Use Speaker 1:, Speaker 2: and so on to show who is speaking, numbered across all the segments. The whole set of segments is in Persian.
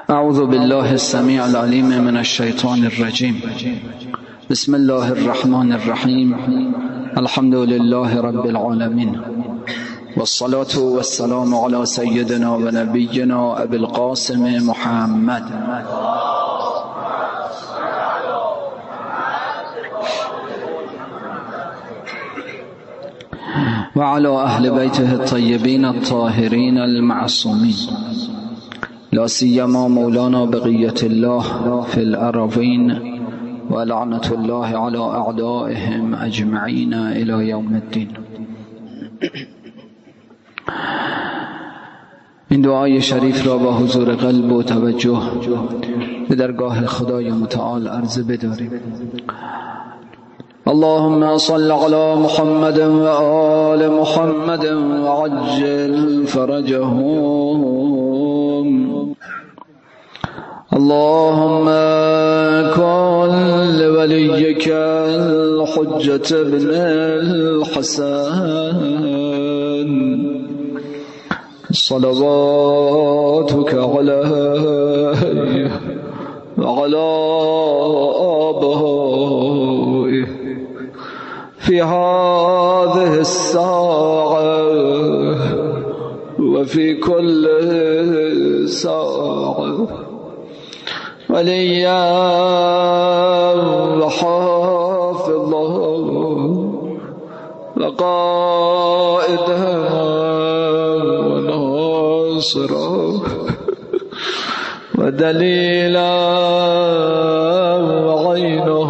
Speaker 1: اعوذ بالله السمیع العلیم من الشیطان الرجیم. بسم الله الرحمن الرحیم. الحمد لله رب العالمین والصلاة والسلام علی سیدنا و نبینا ابی القاسم محمد و علی اهل بیته الطیبین الطاهرین المعصومین، لا سیما مولانا بقیة الله فی الأراضین و لعنة الله علی اعدائهم اجمعین الی یوم الدین. این دعای شریف را با حضور قلب و توجه به درگاه خدای متعال عرضه بداریم. اللهم صل على محمد و آل محمد و عجل فرجهم. اللهم كن لوليك الحجة بن الحسن صلواتك عليه وعلى آبائه في هذه الساعة وفي كل ساعة، وليا وحافظا وقائدا وناصرا ودليلا وعينا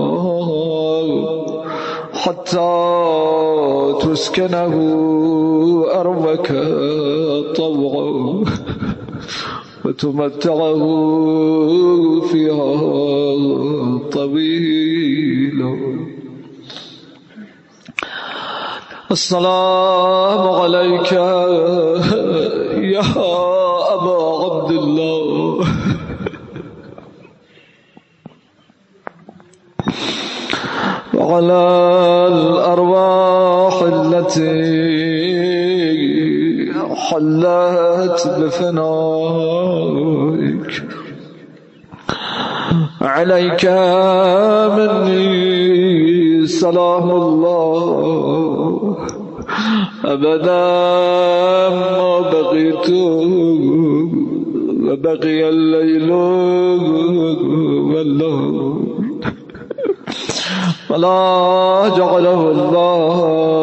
Speaker 1: حتى تسكنه أرضك طوعا وتمتعه فيها طويلا. السلام عليك يا أبا عبد الله وعلى الأرواح التي حلت بفنائك. عليك مني سلام الله أبدا ما بقيت وبقي الليل والنهار، ولا جعله الله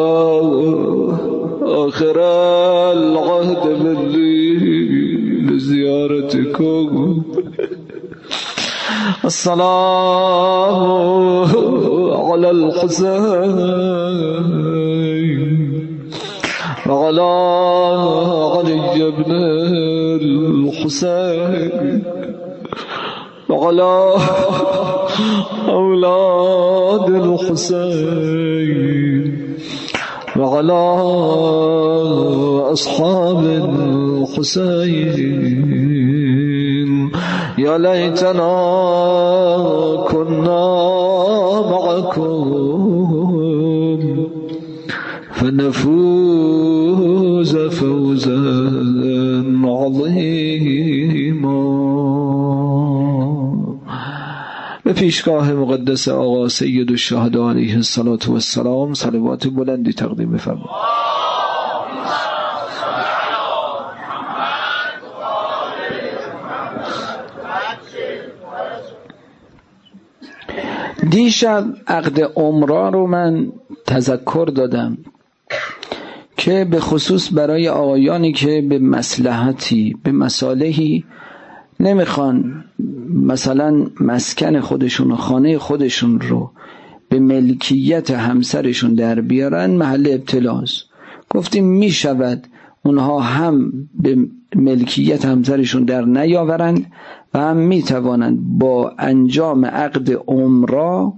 Speaker 1: آخر العهد مني لزيارتكم. السلام على الحسين وعلى علي بن الحسين وعلى أولاد الحسين وعلى أصحاب الحسين. يا ليتنا كنا معكم فنفوز فوزا عظيما. به پیشگاه مقدس آقا سید الشهدا علیه الصلاة والسلام صلوات بلندی تقدیم بفرمایید. دیشب عقد عمره رو من تذکر دادم که به خصوص برای آقایانی که به مصلحتی به مصالحی نمیخوان مثلا مسکن خودشون و خانه خودشون رو به ملکیت همسرشون در بیارن، محل ابتلاست. گفتیم میشود اونها هم به ملکیت همسرشون در نیاورند و هم میتوانند با انجام عقد عمره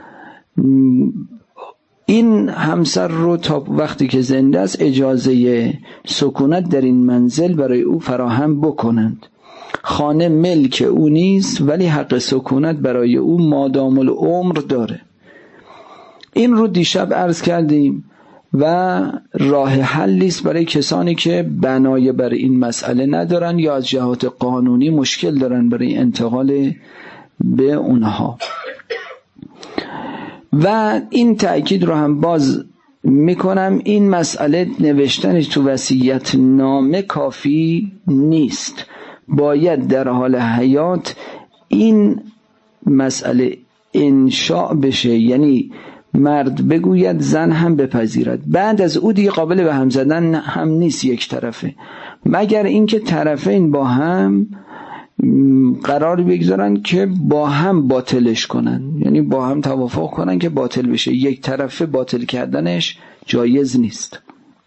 Speaker 1: این همسر رو تا وقتی که زنده است اجازه سکونت در این منزل برای او فراهم بکنند. خانه ملک او نیست ولی حق سکونت برای او مادام العمر داره. این رو دیشب عرض کردیم و راه حلی است برای کسانی که بنای بر این مسئله ندارن یا از جهات قانونی مشکل دارن برای انتقال به اونها. و این تأکید رو هم باز میکنم، این مسئله نوشتنش تو وصیت نامه کافی نیست، باید در حال حیات این مسئله انشاء بشه، یعنی مرد بگوید زن هم بپذیرد. بعد از او دیگه قابل به هم زدن هم نیست یک طرفه، مگر اینکه طرفین با هم قرار بگذارن که با هم باطلش کنن، یعنی با هم توافق کنن که باطل بشه، یک طرفه باطل کردنش جایز نیست.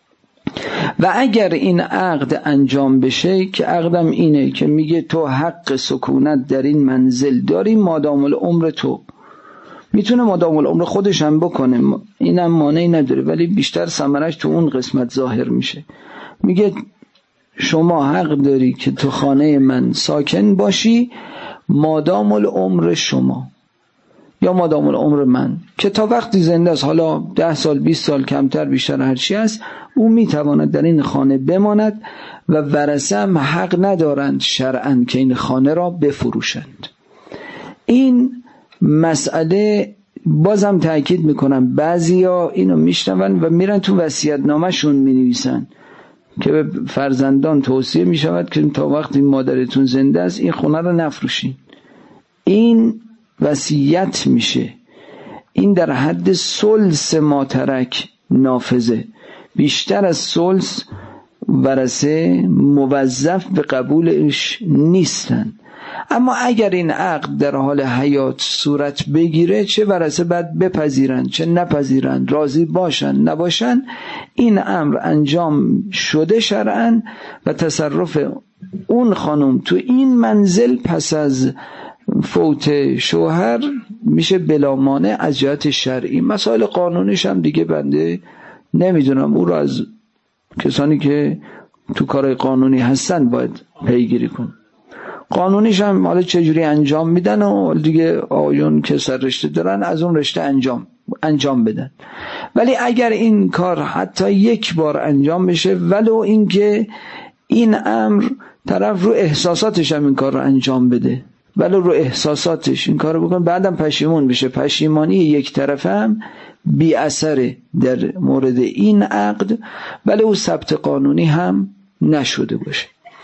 Speaker 1: و اگر این عقد انجام بشه، که عقدم اینه که میگه تو حق سکونت در این منزل داری مادام العمر، تو میتونه مادام العمر خودش هم بکنه، اینم مانعی نداره، ولی بیشتر ثمرش تو اون قسمت ظاهر میشه. میگه شما حق داری که تو خانه من ساکن باشی مادام العمر شما یا مادام العمر من، که تا وقتی زنده است، حالا 10 سال 20 سال کمتر بیشتر هرچی است، او میتواند در این خانه بماند و ورثه هم حق ندارند شرعاً که این خانه را بفروشند. این مسئله بازم تأکید میکنم، بعضیا اینو میشنون و میرن تو وصیت نامه‌شون مینویسن که به فرزندان توصیه میشود که تا وقتی مادرتون زنده است این خونه رو نفروشین. این وصیت میشه، این در حد ثلث ما ترک نافذه، بیشتر از ثلث ورثه موظف به قبولش نیستن. اما اگر این عقد در حال حیات صورت بگیره، چه ورثه باید بپذیرن چه نپذیرن، راضی باشن نباشن، این امر انجام شده شرعاً و تصرف اون خانم تو این منزل پس از فوت شوهر میشه بلا مانع از جهت شرعی. مسائل قانونیش هم دیگه بنده نمیدونم، او رو از کسانی که تو کارهای قانونی هستن باید پیگیری کن. قانونیش هم حالا چجوری انجام میدن و دیگه آیون که سر رشته دارن از اون رشته انجام بدن. ولی اگر این کار حتی یک بار انجام بشه، ولو اینکه این امر طرف رو احساساتش هم این کار رو انجام بده، ولو رو احساساتش این کار رو بکن، بعدم پشیمون بشه، پشیمانی یک طرفه هم بی اثره در مورد این عقد، ولی او ثبت قانونی هم نشده باشه.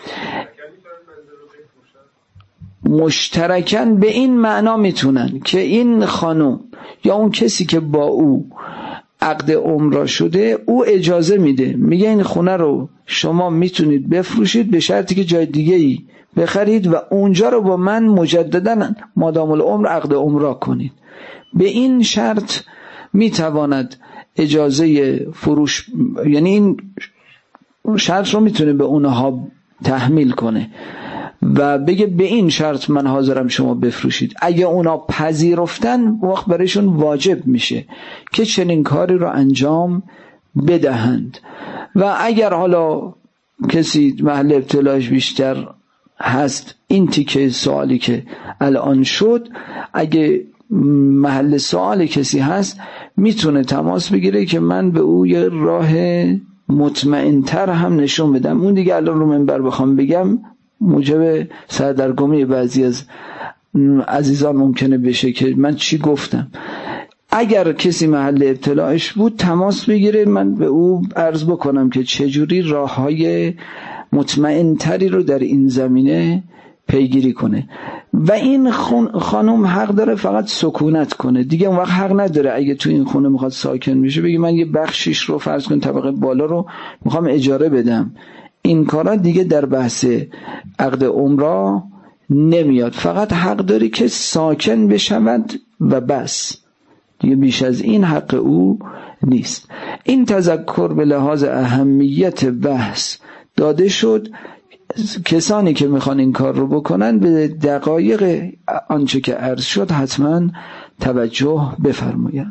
Speaker 1: مشترکاً به این معنا میتونن که این خانم یا اون کسی که با او عقد عمره شده، او اجازه میده، میگه این خونه رو شما میتونید بفروشید به شرطی که جای دیگه ای بخرید و اونجا رو با من مجدداً مادام العمر عقد عمره کنید. به این شرط میتواند اجازه فروش، یعنی این شرط رو میتونه به اونها تحمیل کنه و بگه به این شرط من حاضرم شما بفروشید. اگه اونا پذیرفتن، وقت برایشون واجب میشه که چنین کاری رو انجام بدهند. و اگر حالا کسی محل ابتلاش بیشتر هست، این تیکه سوالی که الان شد، اگه محل سوال کسی هست میتونه تماس بگیره که من به او یه راه مطمئن‌تر هم نشون بدم. اون دیگه الان رو منبر بخوام بگم موجب سردرگمی بعضی از عزیزان ممکنه بشه که من چی گفتم. اگر کسی محل ابتلاعش بود تماس بگیره، من به او عرض بکنم که چجوری راه‌های مطمئن‌تری رو در این زمینه پیگیری کنه. و این خانم حق داره فقط سکونت کنه، دیگه اون وقت حق نداره اگه تو این خونه میخواد ساکن بشه بگه من یه بخشیش رو فرض کن طبقه بالا رو میخوام اجاره بدم. این کارا دیگه در بحث عقد عمره نمیاد، فقط حق داری که ساکن بشود و بس، دیگه بیش از این حق او نیست. این تذکر به لحاظ اهمیت بحث داده شد. کسانی که میخوان این کار رو بکنن به دقایق آنچه که عرض شد حتما توجه بفرمایند.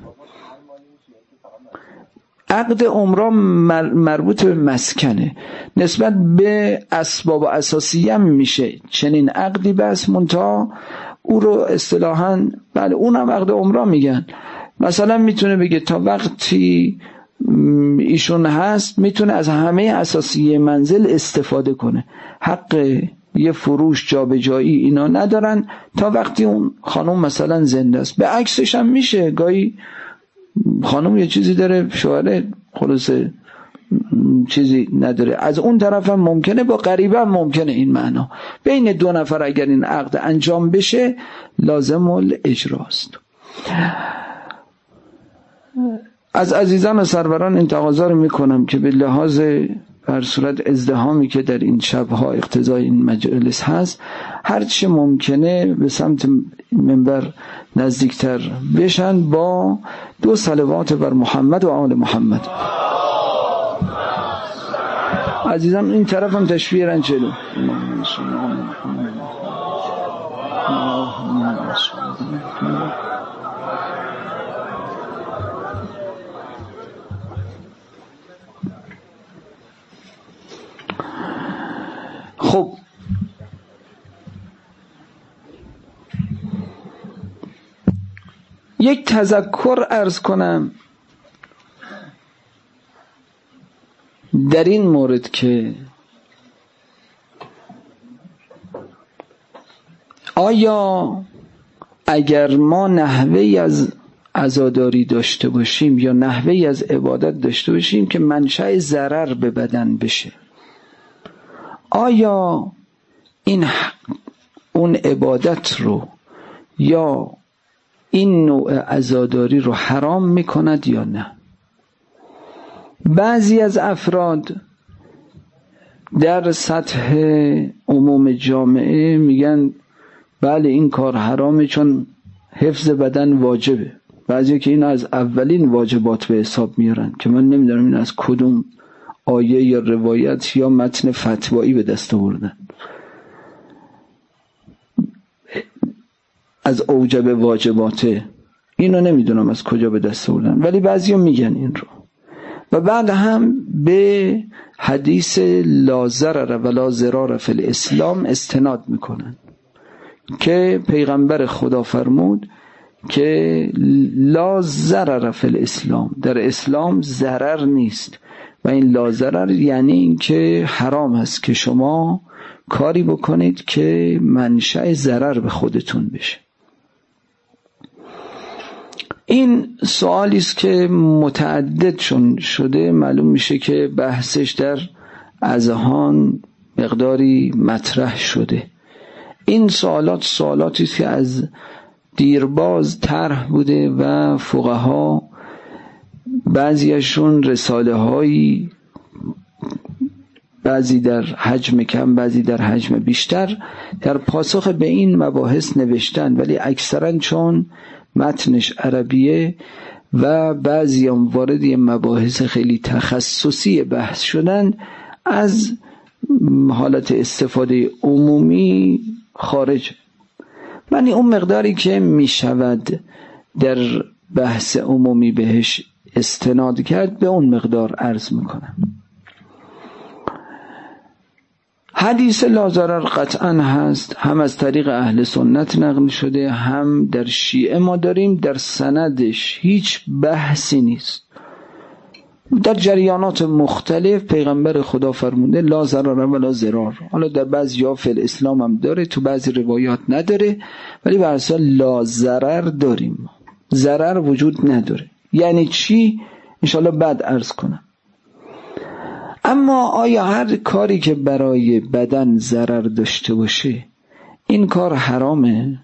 Speaker 1: عقد عمره مربوط به مسکنه، نسبت به اسباب و اساسیه میشه چنین عقدی بس، منتها او رو اصطلاحاً بله اونم عقد عمره میگن. مثلا میتونه بگه تا وقتی ایشون هست میتونه از همه اساسیه منزل استفاده کنه. حق یه فروش جابجایی اینا ندارن تا وقتی اون خانم مثلا زنده است. به عکسش هم میشه، گاهی خانم یه چیزی داره شوهر خلاصه چیزی نداره، از اون طرف هم ممکنه، با غریبه هم ممکنه. این معنا بین دو نفر اگر این عقد انجام بشه لازم الاجراست. از عزیزان و سروران این تقاضا رو میکنم که به لحاظ بر صورت ازدحامی که در این شبها اقتضای این مجلس هست، هرچی ممکنه به سمت منبر نزدیکتر بشن با 2 صلوات بر محمد و آل محمد. عزیزان این طرف هم تشویه رن جلو. خب یک تذکر عرض کنم در این مورد که آیا اگر ما نحوهی از عزاداری داشته باشیم یا نحوهی از عبادت داشته باشیم که منشأ ضرر به بدن بشه، آیا این اون عبادت رو یا این نوع عزاداری رو حرام میکند یا نه؟ بعضی از افراد در سطح عموم جامعه میگن بله این کار حرامه چون حفظ بدن واجبه. بعضی که این از اولین واجبات به حساب میارن که من نمیدونم این از کدوم آیه یا روایت یا متن فتوایی به دست آوردن. از اوجب واجباته اینو نمیدونم از کجا به دست آوردن، ولی بعضیا میگن این رو. و بعد هم به حدیث لا ضرر ولا ضرار فی الاسلام استناد میکنن که پیغمبر خدا فرمود که لا ضرر فی الاسلام، در اسلام ضرر نیست. و این لا ضرر یعنی این که حرام هست که شما کاری بکنید که منشأ ضرر به خودتون بشه. این سوالی است که متعدد شده، معلوم میشه که بحثش در اذهان مقداری مطرح شده. این سوالاتی است که از دیرباز طرح بوده و فقها بعضیشون رساله هایی، بعضی در حجم کم بعضی در حجم بیشتر، در پاسخ به این مباحث نوشتن، ولی اکثرا چون متنش عربیه و بعضی هم وارد مباحث خیلی تخصصی بحث شدن، از حالت استفاده عمومی خارج. من اون مقداری که می شود در بحث عمومی بهش استناد کرد به اون مقدار عرض میکنم. حدیث لا ضرر قطعا هست، هم از طریق اهل سنت نقل شده، هم در شیعه ما داریم. در سندش هیچ بحثی نیست. در جریانات مختلف پیغمبر خدا فرموده لا ضرر ولا ضرار. حالا در بعضی جا فی الاسلام هم داره، تو بعضی روایات نداره، ولی به اصل لا ضرر داریم، ضرر وجود نداره. یعنی چی؟ انشاءالله بعد عرض کنم. اما آیا هر کاری که برای بدن ضرر داشته باشه این کار حرامه؟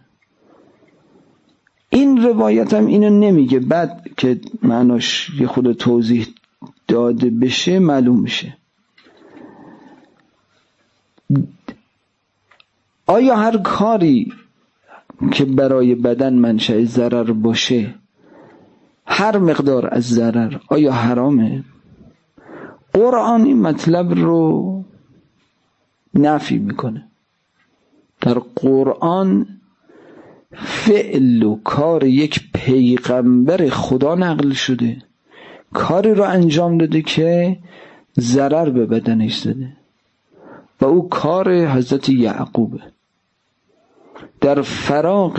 Speaker 1: این روایت هم اینو نمیگه، بعد که معناش یه خود توضیح داده بشه معلوم میشه. آیا هر کاری که برای بدن منشأ ضرر باشه، هر مقدار از ضرر، آیا حرامه؟ قرآن این مطلب رو نفی میکنه. در قرآن فعل و کار یک پیغمبر خدا نقل شده، کاری رو انجام داده که ضرر به بدنش زده و او کار حضرت یعقوبه. در فراق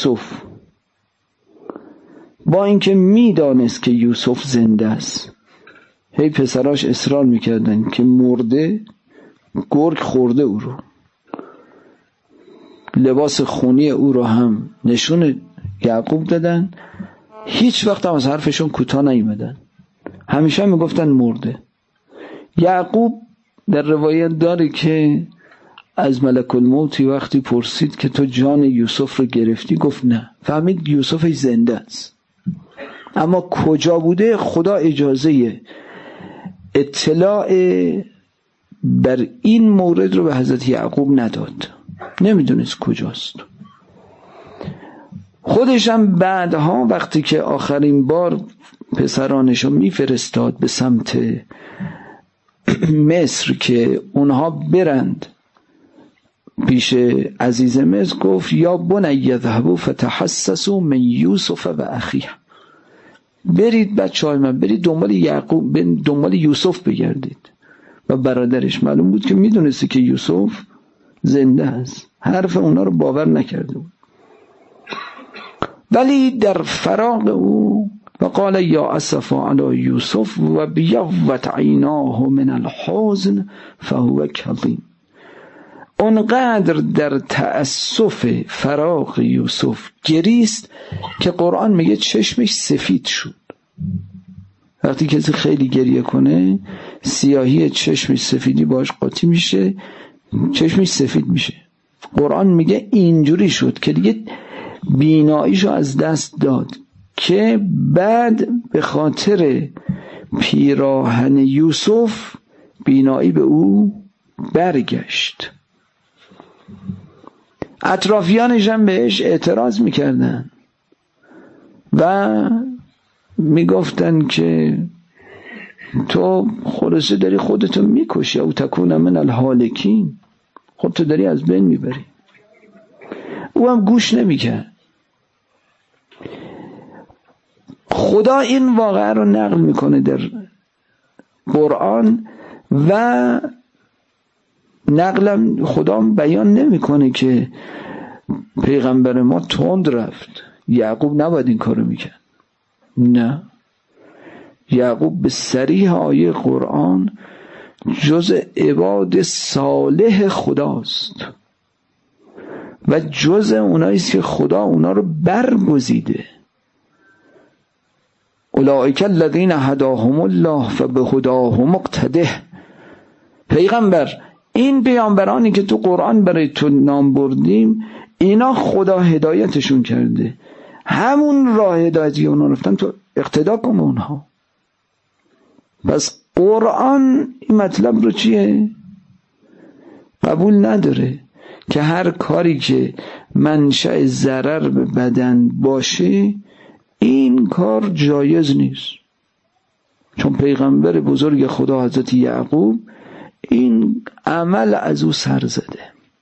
Speaker 1: یوسف با اینکه میدانست که یوسف زنده است، هی پسراش اصرار میکردن که مرده، گرگ خورده او رو، لباس خونی او رو هم نشون یعقوب دادن، هیچ وقت هم از حرفشون کوتاه نیومدن، همیشه میگفتن مرده. یعقوب در روایت داره که از ملک الموتی وقتی پرسید که تو جان یوسف رو گرفتی، گفت نه، فهمید یوسفش زنده است، اما کجا بوده خدا اجازه اطلاع بر این مورد رو به حضرت یعقوب نداد، نمیدونست کجاست. خودشم بعدها وقتی که آخرین بار پسرانشو میفرستاد به سمت مصر که اونها برند پیش عزیز مصر، گفت یا بنی اذهبوا فتحسسوا من یوسف و اخیه، برید بچه‌های من، برید دنبال یعقوب، دنبال یوسف بگردید. و برادرش معلوم بود که میدونسته که یوسف زنده است، حرف اونا رو باور نکرده بود. ولی در فراق او و قال یا اسفا علی یوسف و بیضت عیناه من الحزن فهو کظیم، اونقدر در تأسف فراق یوسف گریست که قرآن میگه چشمش سفید شد. وقتی کسی خیلی گریه کنه سیاهی چشمش سفیدی باش قاطی میشه، چشمش سفید میشه. قرآن میگه اینجوری شد که دیگه بیناییشو از دست داد، که بعد به خاطر پیراهن یوسف بینایی به او برگشت. اطرافیانش هم بهش اعتراض میکردن و میگفتن که تو خلاصه داری خودتو میکشی، او تکون من الهالکین، خودتو داری از بین میبری. او هم گوش نمیکرد. خدا این واقعه رو نقل میکنه در قرآن و نقلم خدا بیان نمیکنه که پیغمبر ما تند رفت، یعقوب نباید این کارو میکرد. نه، یعقوب به صریح آیه قرآن جز عباد صالح خداست و جز اوناییست که خدا اونا رو برگزیده. اولئک الذین هداهم الله فبهداهم اقتده. پیغمبر، این پیامبرانی که تو قرآن برای تو نام بردیم اینا خدا هدایتشون کرده، همون راه هدایتی که اونا رفتن تو اقتدا کن به اونها. پس قرآن این مطلب رو چیه؟ قبول نداره که هر کاری که منشأ ضرر به بدن باشه این کار جایز نیست. چون پیغمبر بزرگ خدا حضرت یعقوب این عمل از او سر زده.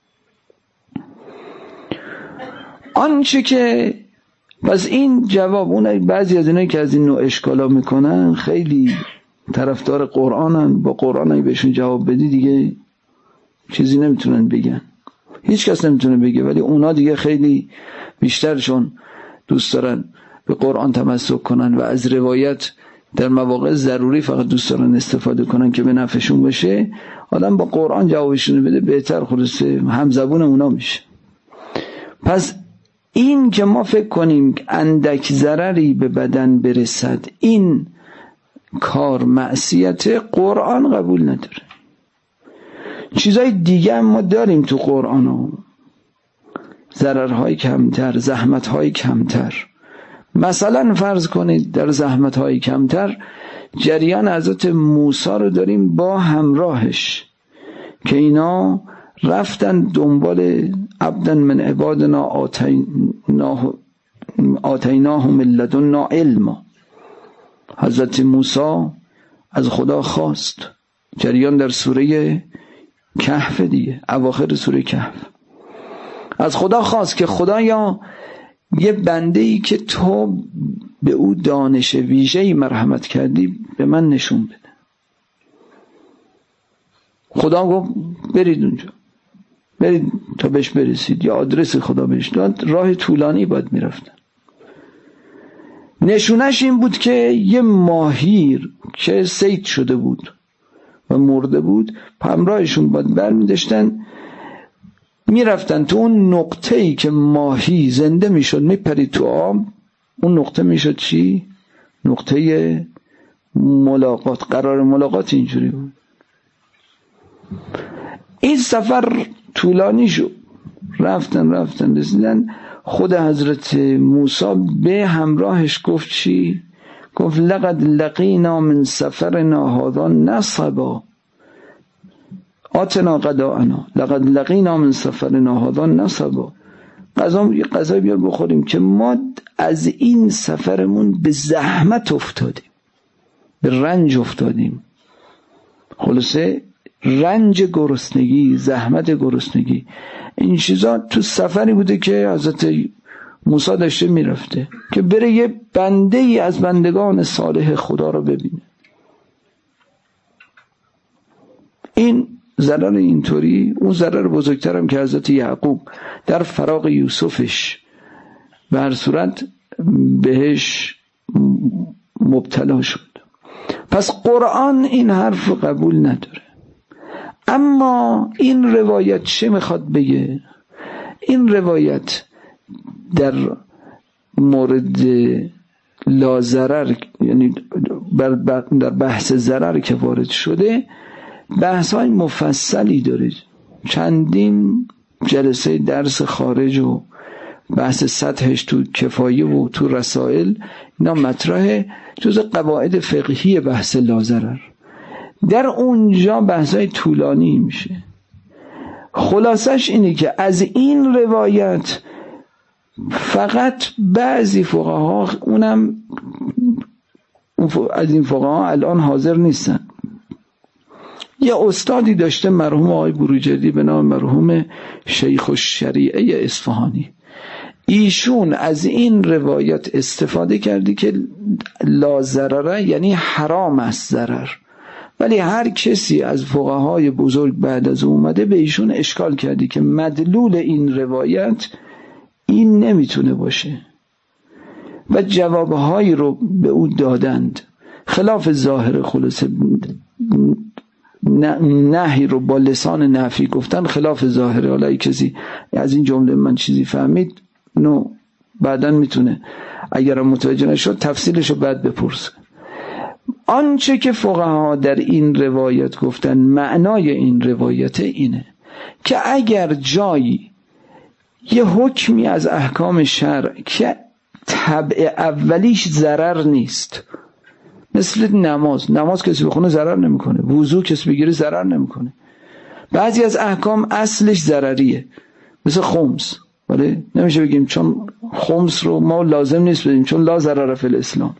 Speaker 1: آنچه که پس این جواب، اون بعضی از اینایی که از این نوع اشکالا میکنن خیلی طرفدار قرآنن، با قرآن بهشون جواب بدی دیگه چیزی نمیتونن بگن، هیچ کس نمیتونه بگه، ولی اونا دیگه خیلی بیشترشون دوست دارن به قرآن تمسک کنن و از روایت در مواقع ضروری فقط دوست دارن استفاده کنن که به نفعشون باشه. آدم با قرآن جوابشون بده بهتر، خلاصه همزبون اونا میشه. پس این که ما فکر کنیم اندک ضرری به بدن برسد این کار معصیت، قرآن قبول نداره. چیزای دیگه هم ما داریم تو قرآن ها، ضررهای کمتر، زحمتهای کمتر. مثلا فرض کنید در زحمتهای کمتر جریان حضرت موسی رو داریم با همراهش که اینا رفتن دنبال عبدا من عبادنا آتیناه من لدنا علما. حضرت موسی از خدا خواست، جریان در سوره کهف دیگه، اواخر سوره کهف، از خدا خواست که خدایا یه بنده‌ای که تو به او دانش ویژه‌ای مرحمت کردی به من نشون بده. خدا گفت برید اونجا، برید تا بهش برسید، یا آدرس خدا بهش داد، راه طولانی باید میرفتن. نشونش این بود که یه ماهی که صید شده بود و مرده بود همراهشون بود، برمی‌داشتن میرفتن تو اون نقطه‌ای که ماهی زنده میشد میپرید تو آب، اون نقطه میشد چی؟ نقطه ملاقات، قرار ملاقات اینجوری بود. این سفر طولانی شد، رفتن رسیدن. خود حضرت موسی به همراهش گفت چی؟ گفت لقد لقینا من سفرنا هذا نصبا آتنا غداءنا، لقد لقینا من سفرنا هذا نصبا. غذا بیار بخوریم که ما از این سفرمون به زحمت افتادیم، به رنج افتادیم. خلاصه رنج گرسنگی، زحمت گرسنگی، این چیزا تو سفری بوده که حضرت موسی داشته میرفته که بره یه بنده ای از بندگان صالح خدا رو ببینه. این ضرر اینطوری، اون ضرر بزرگترم که حضرت یعقوب در فراق یوسفش به هر صورت بهش مبتلا شد. پس قرآن این حرف قبول نداره. اما این روایت چه میخواد بگه؟ این روایت در مورد لازرر، یعنی در بحث ضرر که وارد شده، بحث های مفصلی داره. چندین جلسه درس خارج و بحث سطحش تو کفایه و تو رسائل اینا مطرحه، جز قواعد فقهی بحث لازرر. در اونجا بحثای طولانی میشه. خلاصش اینه که از این روایت فقط بعضی فقها، اونم از این فقها الان حاضر نیستن، یه استادی داشته مرحوم آقای بروجردی به نام مرحوم شیخ الشریعه اصفهانی، ایشون از این روایت استفاده کردی که لا ضرره یعنی حرام است ضرر، ولی هر کسی از فقهای بزرگ بعد از اومده به ایشون اشکال کردی که مدلول این روایت این نمیتونه باشه و جوابهایی رو به او دادند خلاف ظاهر. خلاصه نهی رو با لسان نفی گفتن خلاف ظاهره. حالا کسی از این جمله من چیزی فهمید نو بعداً میتونه اگر متوجه نشد تفصیلش رو بعد بپرسه. آنچه که فقها در این روایت گفتن، معنای این روایت اینه که اگر جایی یه حکمی از احکام شرع که طبع اولیش ضرر نیست، مثل نماز کسی بخونه ضرر نمیکنه، وضو کسی بگیره ضرر نمیکنه، بعضی از احکام اصلش ضرریه مثل خمس، ولی نمیشه بگیم چون خمس رو ما لازم نیست بدیم چون لا ضرر فی الاسلام.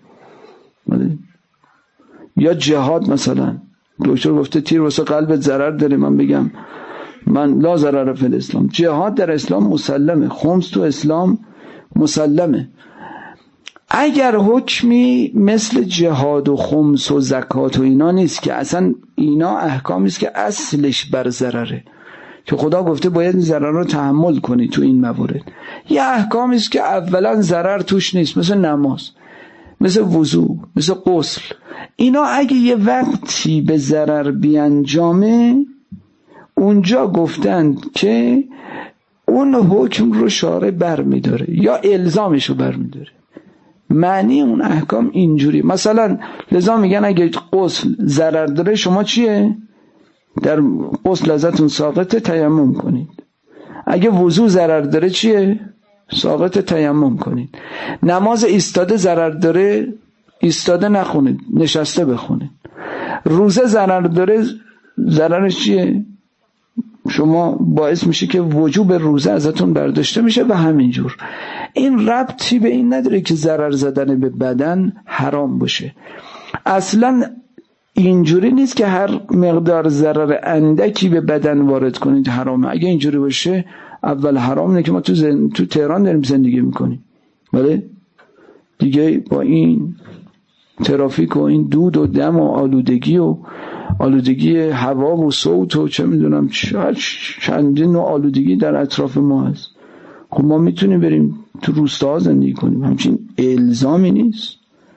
Speaker 1: یا جهاد مثلا دکتر گفته تیر واسه قلبت ضرر داره، من بگم من لا ضرر فی الاسلام. جهاد در اسلام مسلمه، خمس تو اسلام مسلمه. اگر حکمی مثل جهاد و خمس و زکات و اینا نیست که اصلا اینا احکامی است که اصلش بر ضرره که خدا گفته باید این ضرر رو تحمل کنی، تو این موارد یه احکامی است که اولا ضرر توش نیست، مثل نماز، مثل وضو، مثل غسل، اینا اگه یه وقتی به ضرر بیانجامه اونجا گفتند که اون حکم رو شارع برمیداره یا الزامش رو برمیداره. معنی اون احکام اینجوری. مثلا لذا میگن اگه غسل ضرر داره شما چیه؟ در غسل ازتون ساقطه، تیمم کنید. اگه وضو ضرر داره چیه؟ ساقط، تیمم کنید. نماز ایستاده ضرر داره، ایستاده نخونید، نشسته بخونید. روزه ضرر داره، ضررش چیه؟ شما باعث میشه که وجوب روزه ازتون برداشته میشه و همینجور. این ربطی به این نداره که ضرر زدن به بدن حرام باشه. اصلا اینجوری نیست که هر مقدار ضرر اندکی به بدن وارد کنید حرامه. اگه اینجوری باشه اول حرام اینه که ما تو تهران داریم زندگی میکنیم، ولی دیگه با این ترافیک و این دود و دم و آلودگی هوا و صوت و چه میدونم چندین نوع آلودگی در اطراف ما هست. خب ما میتونیم بریم تو روستاها زندگی کنیم، همچین الزامی نیست.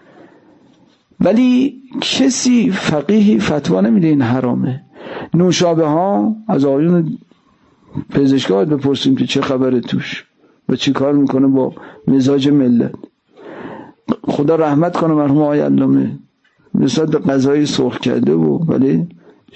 Speaker 1: ولی کسی فقیهی فتوا نمیده این حرامه. نوشابه ها از آقایون پزشکا بپرسیم که چه خبره توش و چی کار میکنه با مزاج ملت. خدا رحمت کنه مرحوم آقای علامه، نسبت به غذای سرخ کرده ولی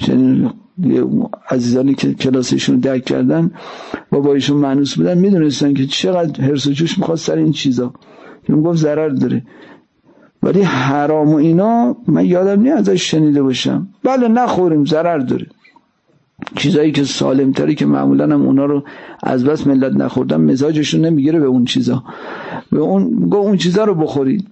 Speaker 1: عزیزانی که کلاسشون درک کردن و با ایشون مانوس بودن میدونستن که چقدر حرص و جوش میخواد سر این چیزا که میگفت ضرر داره. ولی حرام و اینا من یادم نیست ازش شنیده باشم. بله نخوریم، ضرر داره. چیزایی که سالم تری که معمولا هم اونا رو از بس ملت نخوردن مزاجشون نمیگیره به اون چیزا، به اون چیزا رو بخورید.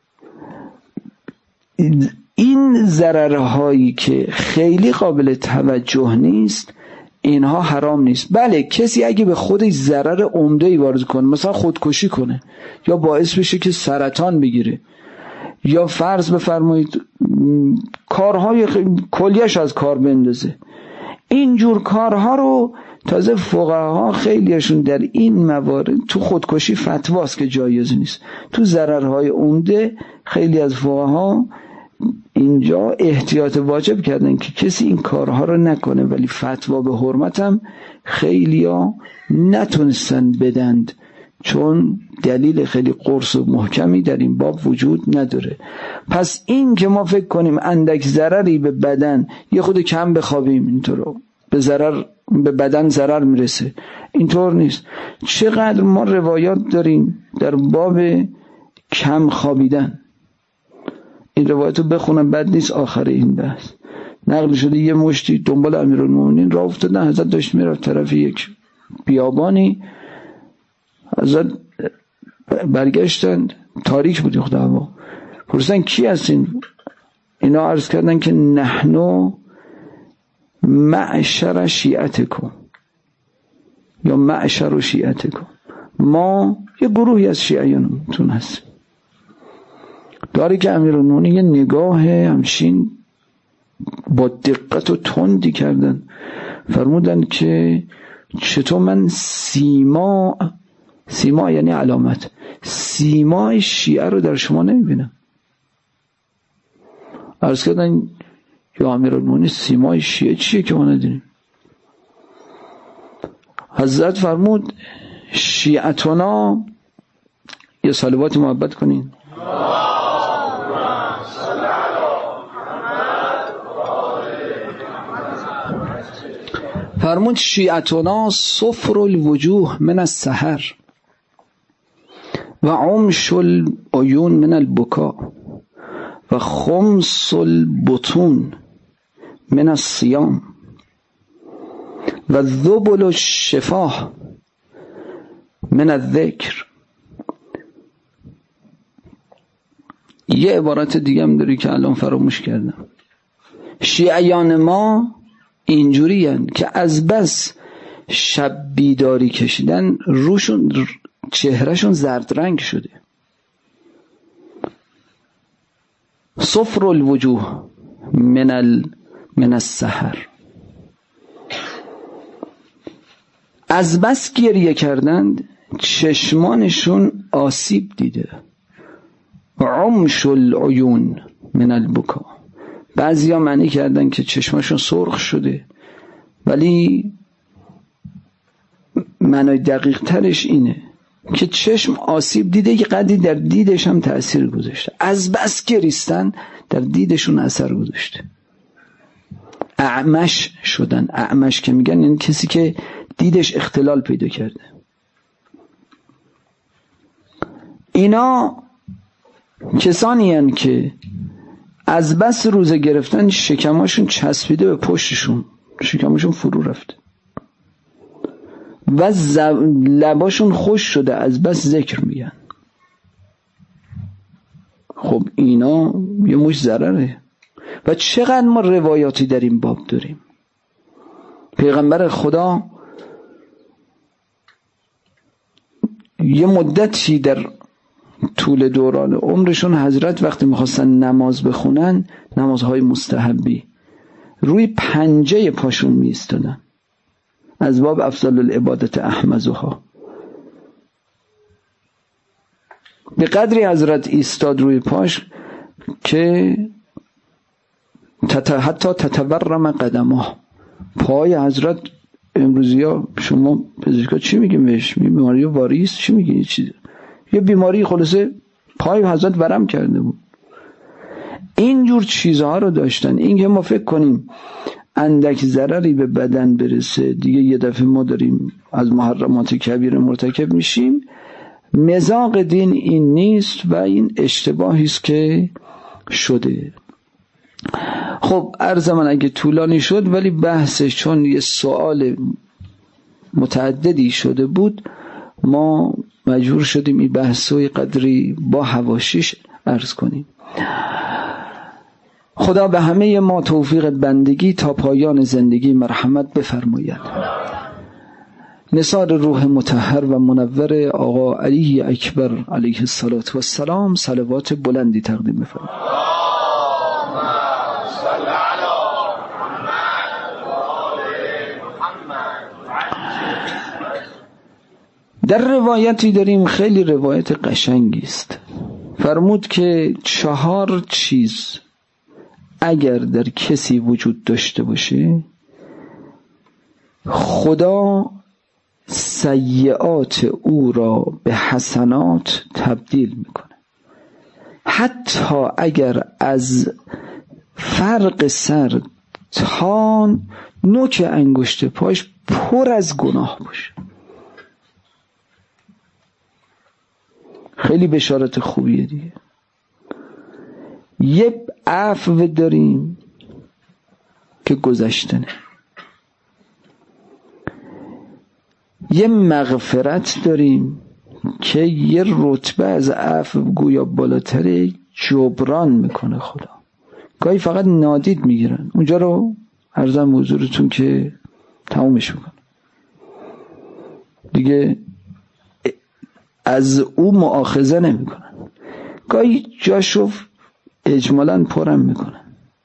Speaker 1: این ضررهایی که خیلی قابل توجه نیست اینها حرام نیست. بله کسی اگه به خودش ضرر عمده‌ای وارد کنه، مثلا خودکشی کنه یا باعث بشه که سرطان بگیره یا فرض بفرمایید کارهای کلیش از کار بندازه، اینجور کارها رو تازه فقها خیلیشون در این موارد تو خودکشی فتواست که جایز نیست. تو ضررهای عمده خیلی از فقها اینجا احتیاط واجب کردن که کسی این کارها رو نکنه، ولی فتوا به حرمت هم خیلیا نتونستن بدند چون دلیل خیلی قرص و محکمی در این باب وجود نداره. پس این که ما فکر کنیم اندک ضرری به بدن یه خود کم بخوابیم اینطور به بدن ضرر میرسه، اینطور نیست. چقدر ما روایات داریم در باب کم خوابیدن. این روایت رو بخونم بد نیست آخر این بحث. نقل شده یه مشتی دنبال امیرالمومنین راه افتادن، حضرت داشت میرفت طرف یک بیابانی، حضرت برگشتند تاریک بود خدا هوا، پرسیدن کی هستین؟ اینا عرض کردن که نحنو معشر شیعتکم یا معشر شیعتکم، ما یه گروهی از شیعیانتون هستیم. داری که امیرالمومنین یه نگاه همشین با دقت و تندی کردن، فرمودن که چطور من سیما یعنی علامت، سیمای شیعه رو در شما نمیبینم. عرض کردن یا امیرالمومنین سیمای شیعه چیه که ما ندونیم؟ حضرت فرمود شیعتنا، یه صلوات محبت کنین، فرمود شیعتنا صفر الوجوه من السحر و عمش العیون من البکا و خمس البطون من الصیام و ذبل الشفاه من الذکر. یه عبارت دیگه هم داری که الان فراموش کردم. شیعیان ما اینجوری هستند که از بس شب بیداری کشیدن روشون چهرهشون زرد رنگ شده. صفر الوجوه من السحر، از بس گریه کردند چشمانشون آسیب دیده. عمش العیون من البکا، بعضی ها معنی کردن که چشماشون سرخ شده، ولی معنی دقیق ترش اینه که چشم آسیب دیده، یه قدری در دیدش هم تأثیر گذاشته، از بس گریستن در دیدشون اثر گذاشته، اعمش شدن. اعمش که میگن این کسی که دیدش اختلال پیدا کرده. اینا کسانی هستند که از بس روزه گرفتن شکماشون چسبیده به پشتشون، شکماشون فرو رفته و لباشون خوش شده از بس ذکر میگن. خب اینا یه مش ضرره. و چقدر ما روایاتی در این باب داریم. پیغمبر خدا یه مدتی در طول دوران عمرشون حضرت وقتی میخواستن نماز بخونن، نمازهای مستحبی، روی پنجه پاشون میستادن، از باب افضل العبادت احمزها. به قدری حضرت ایستاد روی پاش که حتی تتورم قدمه، پای حضرت امروزی ها شما پزشکا چی میگیم بهش؟ بیماری واریس چی میگین؟ یه بیماری خلاصه پای حضرت ورم کرده بود. اینجور چیزها رو داشتن. این که ما فکر کنیم اندک ضرری به بدن برسه دیگه یه دفعه ما داریم از محرمات کبیر مرتکب میشیم، مذاق دین این نیست و این اشتباهی است که شده. خب عرض من اگه طولانی شد، ولی بحثش چون یه سوال متعددی شده بود ما مجبور شدیم این بحثوی قدری با حواشیش عرض کنیم. خدا به همه ما توفیق بندگی تا پایان زندگی مرحمت بفرماید. نثار روح مطهر و منور آقا علی اکبر علیه السلام صلوات بلندی تقدیم بفرمایید. در روایتی داریم خیلی روایت قشنگی است، فرمود که 4 چیز اگر در کسی وجود داشته باشه خدا سیئات او را به حسنات تبدیل میکنه، حتی اگر از فرق سر تا نوک انگشت پاش پر از گناه باشه. خیلی بشارت خوبیه دیگه. یه عفو داریم که گذشتنه، یه مغفرت داریم که یه رتبه از عفو گویا بالاتره، جبران میکنه خدا. گاهی فقط نادید میگیرن، اونجا رو عرضم حضورتون که تمومش میکنه دیگه، از او مؤاخذه نمیکنن. گاهی جاشو اجمالاً پرم میکنن،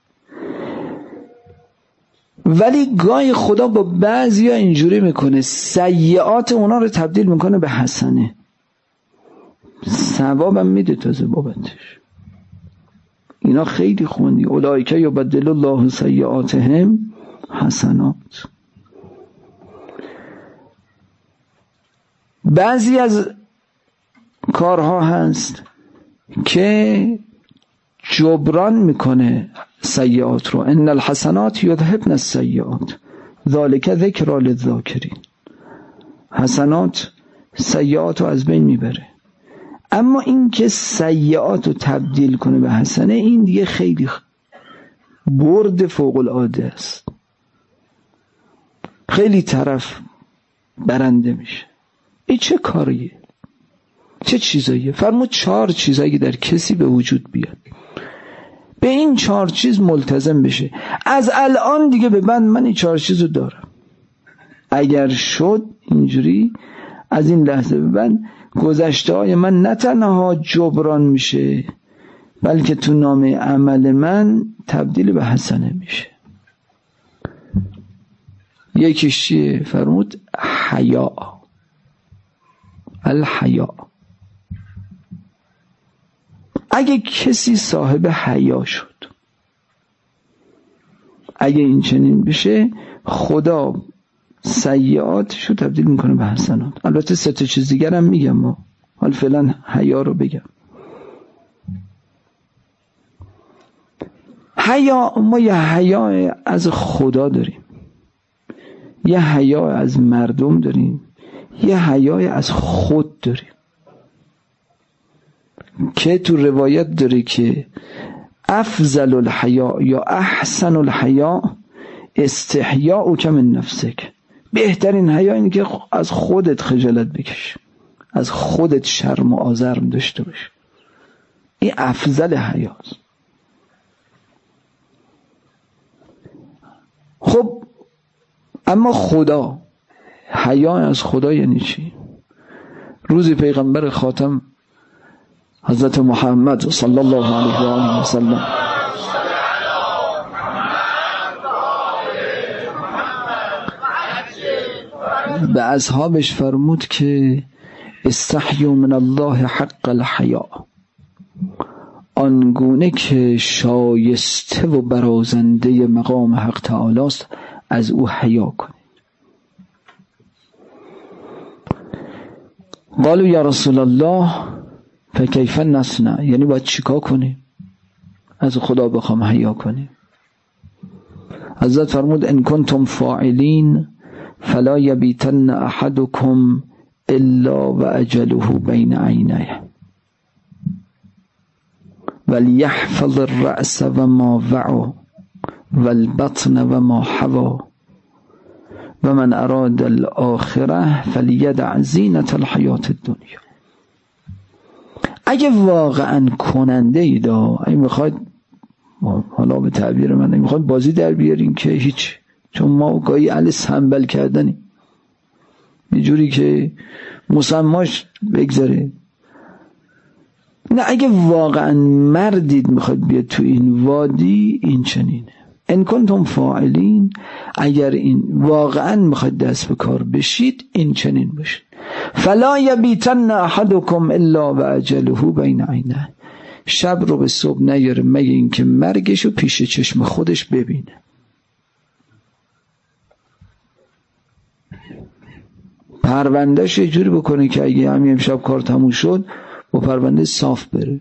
Speaker 1: ولی گاهی خدا با بعضیا اینجوری میکنه سیئات اونا رو تبدیل میکنه به حسنه، ثوابم میده تازه بابتش. اینا خیلی خوندی اولئک یبدل الله سیئاتهم حسنات. بعضی از کارها هست که جبران میکنه سیئات رو. ان الحسنات یذهبن السیئات ذالک ذکری للذاکرین. حسنات سیئات رو از بین میبره، اما این که سیئات رو تبدیل کنه به حسنه این دیگه خیلی برد فوق العاده است، خیلی طرف برنده میشه. این چه کاریه؟ چه چیزاییه؟ فرمود 4 چیزایی در کسی به وجود بیاد، به این 4 چیز ملتزم بشه. از الان دیگه به بعد من این 4 چیز رو دارم. اگر شد اینجوری از این لحظه به بعد گذشته های من نه تنها جبران میشه بلکه تو نامه عمل من تبدیل به حسنه میشه. یکیش چیه؟ فرمود حیا. الحیا. اگه کسی صاحب حیا شد، اگه این چنین بشه، خدا سیئاتشو تبدیل میکنه به حسنات. البته 3 چیز دیگر هم میگم، ما حال فعلا حیا رو بگم. حیا، ما یه حیا از خدا داریم، یه حیا از مردم داریم، یه حیا از خود داریم که تو روایت داره که افضل الحیا یا احسن الحیا استحیاءک من نفسک. بهترین حیا اینه که از خودت خجالت بکش، از خودت شرم و آزرم داشته باش. این افضل حیاست. خب اما خدا، حیا از خدا یعنی چی؟ روزی پیغمبر خاتم حضرت محمد صلی الله علیه و آله و سلم به اصحابش فرمود که استحیوا من الله حق الحیا، آنگونه که شایسته و برازنده مقام حق تعالی است از او حیا کنید. قالوا یا رسول الله فکیف نصنع، یعنی باید چیکار کنیم؟ از خدا بخوام حیا کنیم. حضرت فرمود ان کنتم فاعلین فلا یبیتن احدکم الا و اجله بین عینیه ولیحفظ الرأس و ما وعوا والبطن و ما حوا و من اراد الاخره فلیدع زینة الحیات الدنیا. اگه واقعا کننده اید، اگه میخواید، حالا به تعبیر من میخواید بازی در بیارین که هیچ، چون ما گاهی اهل سنبل کردنی، یه جوری که مسماش بگذاره. نه، اگه واقعا مردید میخواید بیاد تو این وادی، این چنینه. ان کنتم فاعلین، اگر این واقعا میخواید دست به کار بشید، این چنین باشید. فلا یبیتن احدکم الا و اجله بین عینه، شب رو به صبح نیاره مگه اینکه مرگشو پیش چشم خودش ببینه. پروندهش یه جوری بکنه که اگه همین امشب کار تموم شد با پرونده صاف بره.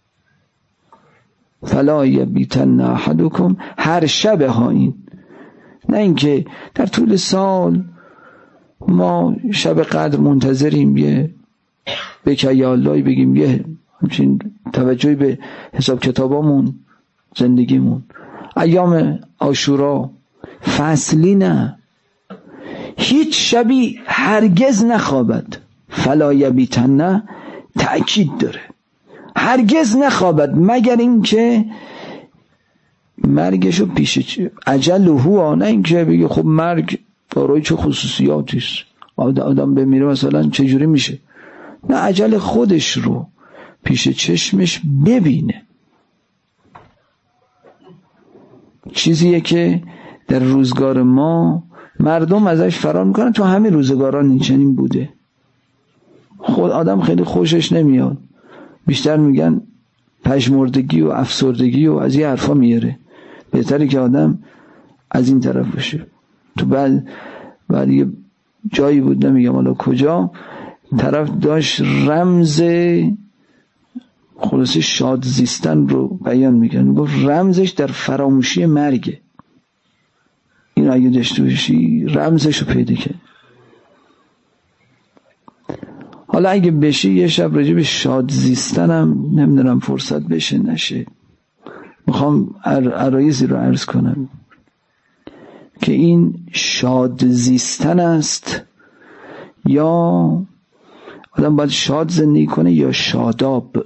Speaker 1: فلا یبیتن احدکم، هر شب ها، این نه اینکه در طول سال ما شب قدر منتظریم یه بکی اللهی بگیم، یه همچین توجهی به حساب کتابامون، زندگیمون، ایام عاشورا فصلی نه، هیچ شبی هرگز نخوابد. فلا یبیتن نه تأکید داره، هرگز نخوابد مگر اینکه مرگشو پیش اجل هو، نه اینکه بگه خب مرگ دارای چه خصوصیاتی است، آدم بمیره مثلا چجوری میشه. نه، اجل خودش رو پیش چشمش ببینه. چیزیه که در روزگار ما مردم ازش فرار میکنن، تو همین روزگاران این چنین بوده. خود آدم خیلی خوشش نمیاد، بیشتر میگن پژمردگی و افسردگی و از یه حرفا میاره. بهتره که آدم از این طرف باشه. تو بعد یه جایی بود، نمیگم حالا کجا، طرف داشت رمز خلاصه شاد زیستن رو بیان میکنه، گفت رمزش در فراموشی مرگه. این اگه داشته باشی رمزش رو پیدا کن. حالا اگه بشه یه شب راجع به شاد زیستنم نمیدونم فرصت بشه نشه، میخوام عرایزی رو عرض کنم که این شاد زیستن است، یا آدم باید شاد زندگی کنه یا شاداب،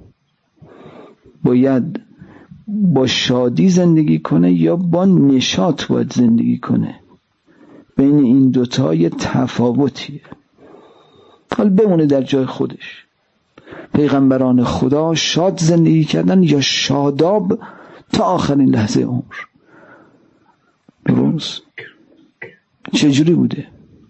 Speaker 1: باید با شادی زندگی کنه یا با نشاط باید زندگی کنه. بین این دوتا یه تفاوتیه. حالا بمونه در جای خودش. پیغمبران خدا شاد زندگی کردن یا شاداب تا آخرین لحظه عمر. درست چجوری بوده؟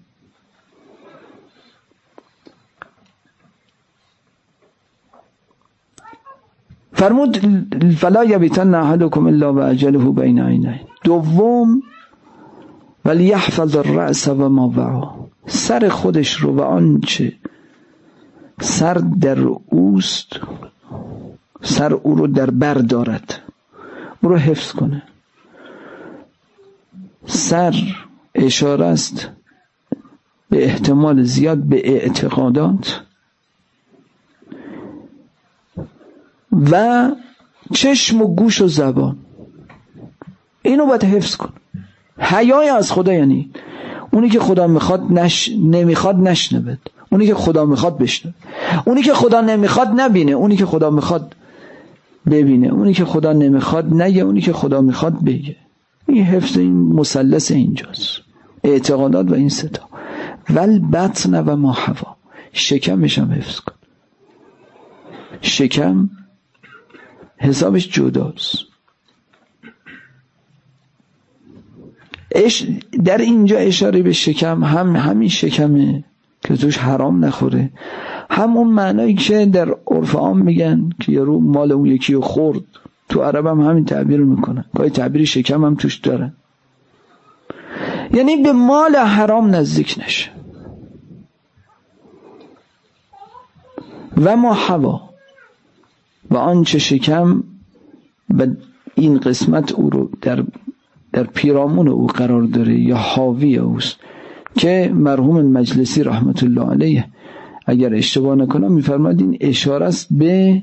Speaker 1: فرمود فلا یبیتن احدکم الا و اجله بین عینیه. دوم ولیحفظ الرأس و ما وعا، سر خودش رو و آنچه سر در اوست، سر او رو در بر دارد، او رو حفظ کنه. سر اشاره است به احتمال زیاد به اعتقادات و چشم و گوش و زبان، اینو باید حفظ کن. حیای از خدا یعنی اونی که خدا میخواد نمیخواد نشنود، اونی که خدا میخواد بشنود، اونی که خدا نمیخواد نبینه، اونی که خدا میخواد ببینه، اونی که خدا نمیخواد نگه، اونی که خدا میخواد بگه. این حفظ این مثلث اینجاست، اعتقادات و این ستا. والبطن و ما حوا، شکمش هم حفظ کن. شکم حسابش جداست. در اینجا اشاره به شکم همین شکمه که توش حرام نخوره، همون معنایی که در عرف عام میگن که یارو مال اون یکی رو خورد، تو عرب هم همین تعبیر رو میکنن، گاهی تعبیر شکم هم توش دارن. یعنی به مال حرام نزدیک نشه. و ما هوا، و آنچه شکم و این قسمت او رو در پیرامون او قرار داره یا حاوی اوست، که مرحوم مجلسی رحمت الله علیه اگر اشتباه نکنم میفرماد این اشاره است به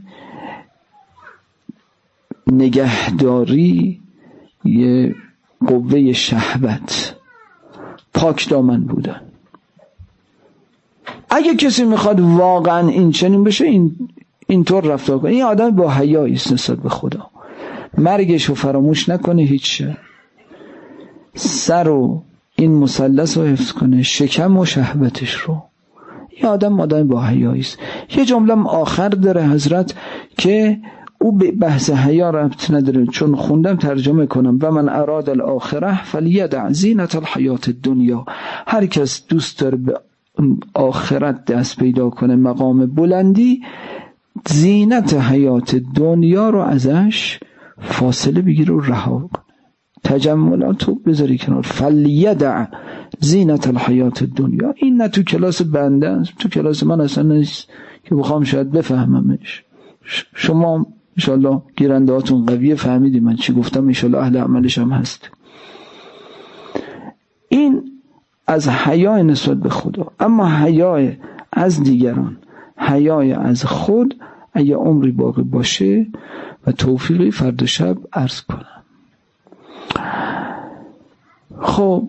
Speaker 1: نگهداری یه قوه شهوت، پاک دامن بودن. اگه کسی میخواد واقعا این چنین بشه اینطور رفتار کنه، این آدم با حیایی است نسبت به خدا، مرگش رو فراموش نکنه، هیچ سر و این مثلث رو حفظ کنه، شکم و شهوتش رو. این آدم با حیایی است. یه جمله آخر داره حضرت که او به بحث حیا ربط نداره، چون خوندم ترجمه کنم: و من اراد الاخره فلیدع زینت الحیات الدنیا. هر کس دوست داره به آخرت دست پیدا کنه، مقام بلندی، زینت حیات دنیا رو ازش فاصله بگیره و رها کنه، تجملاتو بذاری کنار. فلیدع زینت الحیات الدنیا. این نه تو کلاس بنده است، تو کلاس من اصلا نیست که بخوام شاید بفهممش. شما انشالله گیرنده هاتون قویه، فهمیدی من چی گفتم، انشالله اهل عملش هم هست. این از حیا نسبت به خدا. اما حیا از دیگران، حیا از خود، اگه عمری باقی باشه و توفیقی فردا شب عرض کنم. خب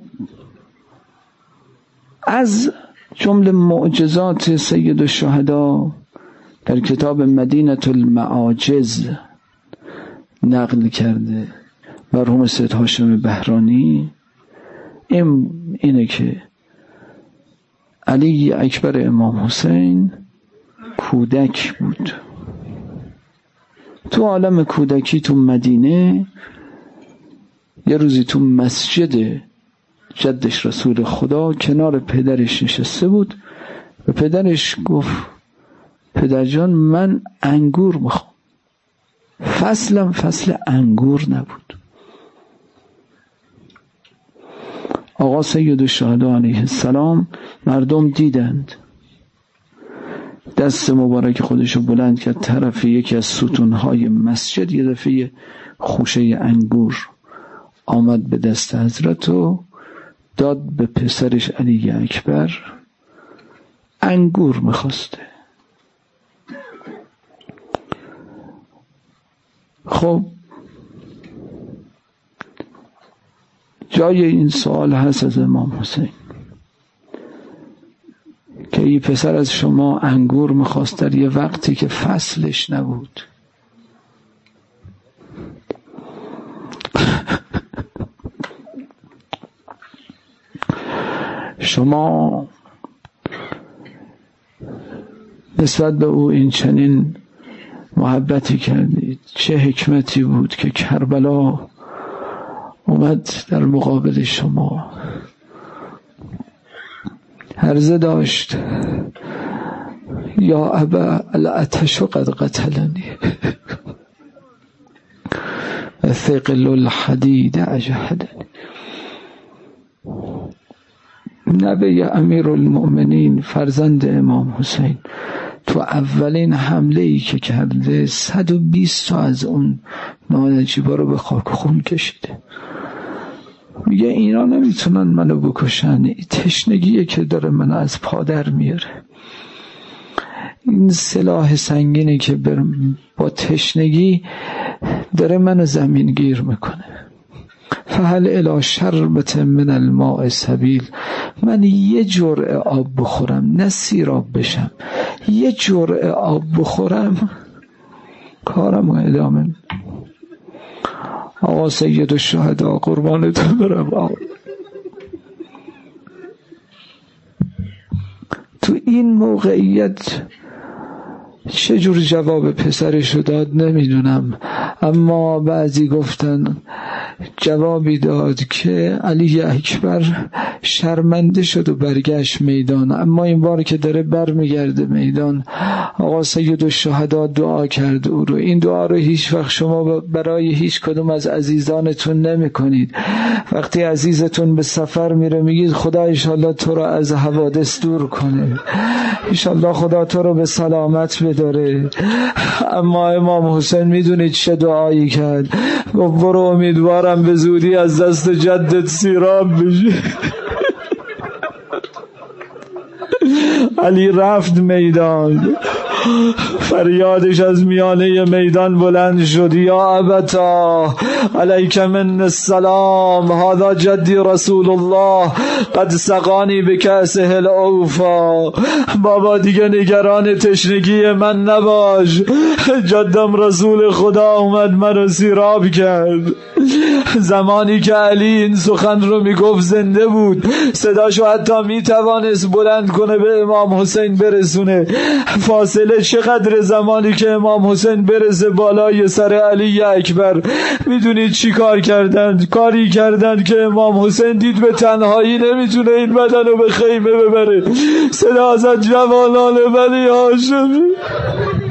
Speaker 1: از جمله معجزات سید الشهدا در کتاب مدینه المعاجز نقل کرده مرحوم سید هاشم بهرانی اینه که علی اکبر امام حسین کودک بود. تو عالم کودکی تو مدینه یه روزی تو مسجد جدش رسول خدا کنار پدرش نشسته بود و پدرش گفت: پدر جان من انگور میخوام. فصلم فصل انگور نبود. آقا سید الشهدا علیه السلام مردم دیدند، دست مبارک خودشو بلند کرد طرف یکی از ستونهای مسجد، یه دفعه خوشه انگور آمد به دست حضرت و داد به پسرش علی اکبر. انگور میخواسته. خب جای این سوال هست از امام حسین که این پسر از شما انگور میخواست در یه وقتی که فصلش نبود. شما نسبت به او این چنین محبتی کردید. چه حکمتی بود که کربلا اومد در مقابل شما، عرضه داشت: یا ابا العطش قد قتلنی ثقل الحدید اجهدنی. نبی امیر المؤمنین فرزند امام حسین تو اولین حمله ای که کرده 120 تا از اون نانجیبا رو به خاک خون کشیده. میگه اینا نمیتونن منو بکشن، این تشنگیه که داره منو از پادر میاره. این سلاح سنگینی که با تشنگی داره منو زمین گیر میکنه. فهل الی شربت من الماء سبیل. من یه جرعه آب بخورم، نه سیراب بشم، یه جرعه آب بخورم کارم رو ادامه. آقا سید الشهدا قربانتون برم. تو این موقعیت چجور جواب پسرشو داد نمیدونم، اما بعضی گفتن جوابی داد که علی اکبر شرمنده شد و برگشت میدان. اما این بار که داره برمیگرده میدان، آقا سید الشهدا دعا کرد او رو. این دعا رو هیچ وقت شما برای هیچ کدوم از عزیزانتون نمی کنید. وقتی عزیزتون به سفر میره میگید خدا انشالله تو رو از حوادث دور کنه، انشالله خدا تو رو به سلامت بداره. اما امام حسین میدونید چه دعایی کرد؟ گفت برو امیدوارم به زودی از دست جدت سیراب بشی. علی رفت میدان، فریادش از میانه میدان بلند شد: یا ابتا علیک من السلام، هذا جدی رسول الله قد سقانی بکأسه الاوفا. بابا دیگه نگران تشنگی من نباش، جدم رسول خدا اومد منو سیراب کرد. زمانی که علی این سخن رو میگفت زنده بود، صداشو حتی میتوانست بلند کنه به امام حسین برسونه. فاصله چقدر زمانی که امام حسین برسه بالای سر علی اکبر. میدونید چی کار کردند؟ کاری کردند که امام حسین دید به تنهایی نمیتونه این بدن رو به خیمه ببره. صدا زد: جوانان بنی هاشم،